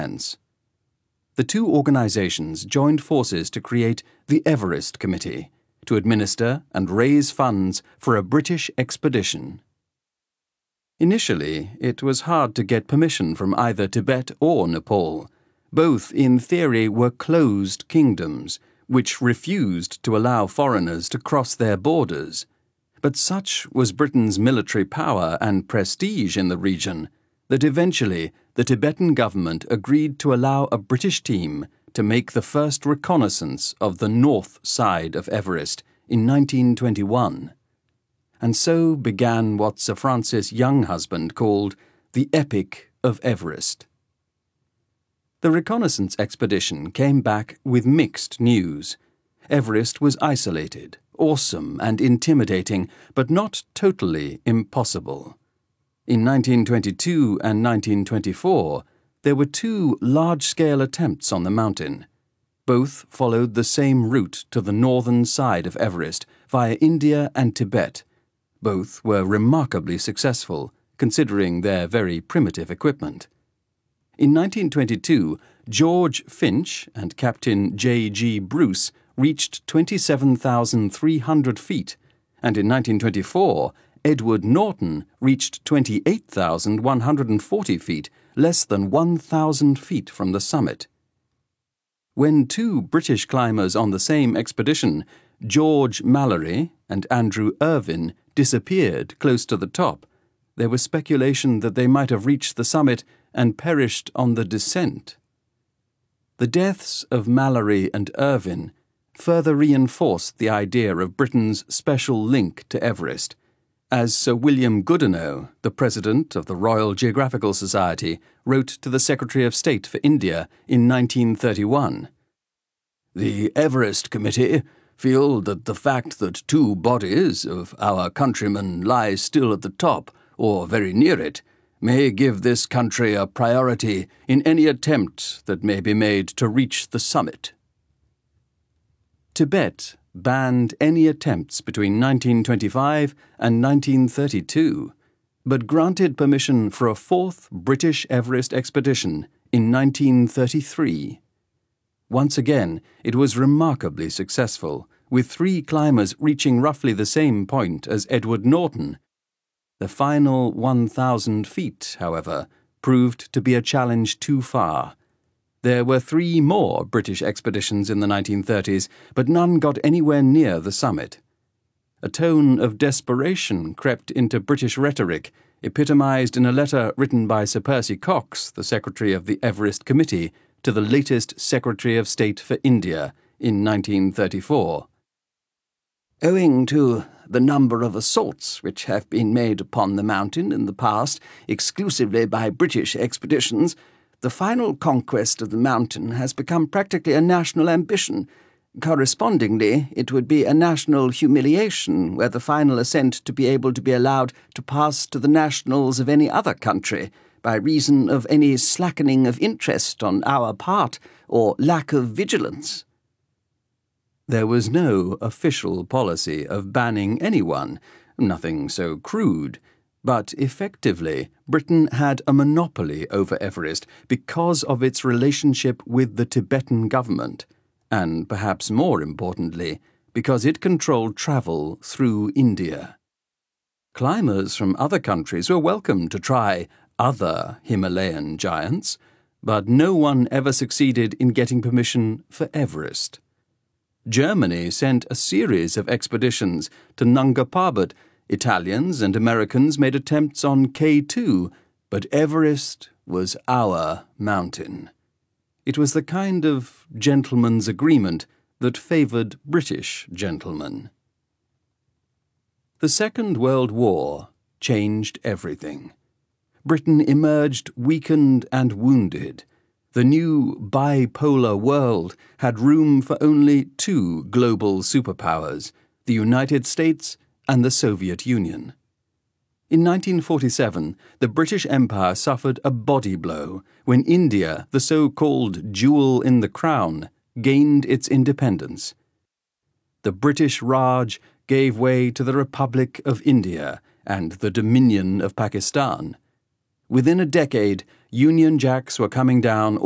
The two organizations joined forces to create the Everest Committee to administer and raise funds for a British expedition. Initially, it was hard to get permission from either Tibet or Nepal. Both, in theory, were closed kingdoms, which refused to allow foreigners to cross their borders. But such was Britain's military power and prestige in the region that eventually the Tibetan government agreed to allow a British team to make the first reconnaissance of the north side of Everest in 1921. And so began what Sir Francis' young husband called the Epic of Everest. The reconnaissance expedition came back with mixed news. Everest was isolated, awesome and intimidating, but not totally impossible. In 1922 and 1924, there were two large-scale attempts on the mountain. Both followed the same route to the northern side of Everest via India and Tibet. Both were remarkably successful, considering their very primitive equipment. In 1922, George Finch and Captain J.G. Bruce reached 27,300 feet, and in 1924, Edward Norton reached 28,140 feet, less than 1,000 feet from the summit. When two British climbers on the same expedition, George Mallory and Andrew Irvine, disappeared close to the top, there was speculation that they might have reached the summit and perished on the descent. The deaths of Mallory and Irvine further reinforced the idea of Britain's special link to Everest, as Sir William Goodenough, the president of the Royal Geographical Society, wrote to the Secretary of State for India in 1931. "The Everest Committee feel that the fact that two bodies of our countrymen lie still at the top, or very near it, may give this country a priority in any attempt that may be made to reach the summit." Tibet banned any attempts between 1925 and 1932, but granted permission for a fourth British Everest expedition in 1933. Once again, it was remarkably successful, with 3 climbers reaching roughly the same point as Edward Norton. The final 1,000 feet, however, proved to be a challenge too far. There were 3 more British expeditions in the 1930s, but none got anywhere near the summit. A tone of desperation crept into British rhetoric, epitomized in a letter written by Sir Percy Cox, the Secretary of the Everest Committee, to the latest Secretary of State for India in 1934. "Owing to the number of assaults which have been made upon the mountain in the past exclusively by British expeditions, the final conquest of the mountain has become practically a national ambition. Correspondingly, it would be a national humiliation were the final ascent to be able to be allowed to pass to the nationals of any other country, by reason of any slackening of interest on our part or lack of vigilance." There was no official policy of banning anyone, nothing so crude, but effectively Britain had a monopoly over Everest because of its relationship with the Tibetan government, and perhaps more importantly, because it controlled travel through India. Climbers from other countries were welcome to try other Himalayan giants, but no one ever succeeded in getting permission for Everest. Germany sent a series of expeditions to Nanga Parbat. Italians and Americans made attempts on K2, but Everest was our mountain. It was the kind of gentleman's agreement that favored British gentlemen. The Second World War changed everything. Britain emerged weakened and wounded. The new bipolar world had room for only 2 global superpowers, the United States and the Soviet Union. In 1947, the British Empire suffered a body blow when India, the so-called jewel in the crown, gained its independence. The British Raj gave way to the Republic of India and the Dominion of Pakistan. Within a decade, Union Jacks were coming down